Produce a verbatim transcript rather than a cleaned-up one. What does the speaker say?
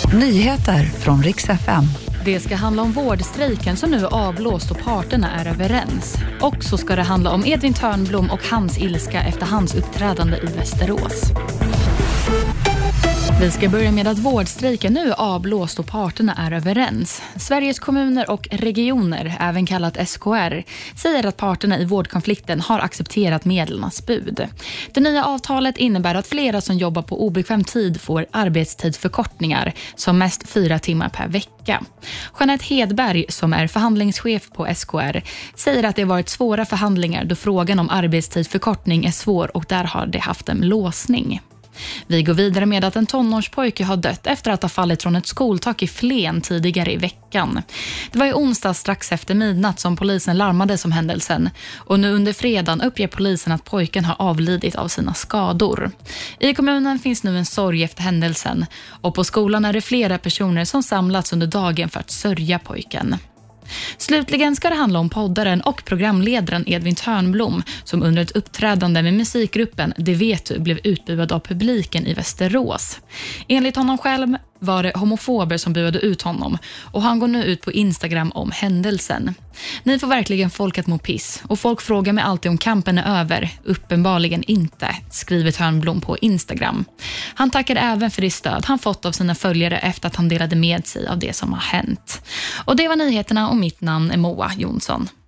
Nyheter från Rix F M. Det ska handla om vårdstrejken som nu är avblåst och parterna är överens. Och så ska det handla om Edvin Törnblom och hans ilska efter hans uppträdande i Västerås. Vi ska börja med att vårdstrejken nu är avblåst och parterna är överens. Sveriges kommuner och regioner, även kallat S K R, säger att parterna i vårdkonflikten har accepterat medlarnas bud. Det nya avtalet innebär att flera som jobbar på obekväm tid får arbetstidsförkortningar, som mest fyra timmar per vecka. Jeanette Hedberg, som är förhandlingschef på S K R, säger att det har varit svåra förhandlingar då frågan om arbetstidsförkortning är svår och där har det haft en låsning. Vi går vidare med att en tonårspojke har dött efter att ha fallit från ett skoltak i Flen tidigare i veckan. Det var i onsdag strax efter midnatt som polisen larmade om händelsen. Och nu under fredagen uppger polisen att pojken har avlidit av sina skador. I kommunen finns nu en sorg efter händelsen. Och på skolan är det flera personer som samlats under dagen för att sörja pojken. Slutligen ska det handla om poddaren och programledaren Edvin Törnblom som under ett uppträdande med musikgruppen Det vet du blev utbuad av publiken i Västerås. Enligt honom själv var det homofober som buade ut honom och han går nu ut på Instagram om händelsen. Ni får verkligen folk att må piss och folk frågar mig alltid om kampen är över. Uppenbarligen inte, skriver Törnblom på Instagram. Han tackar även för det stöd han fått av sina följare efter att han delade med sig av det som har hänt. Och det var nyheterna och mitt namn är Moa Jonsson.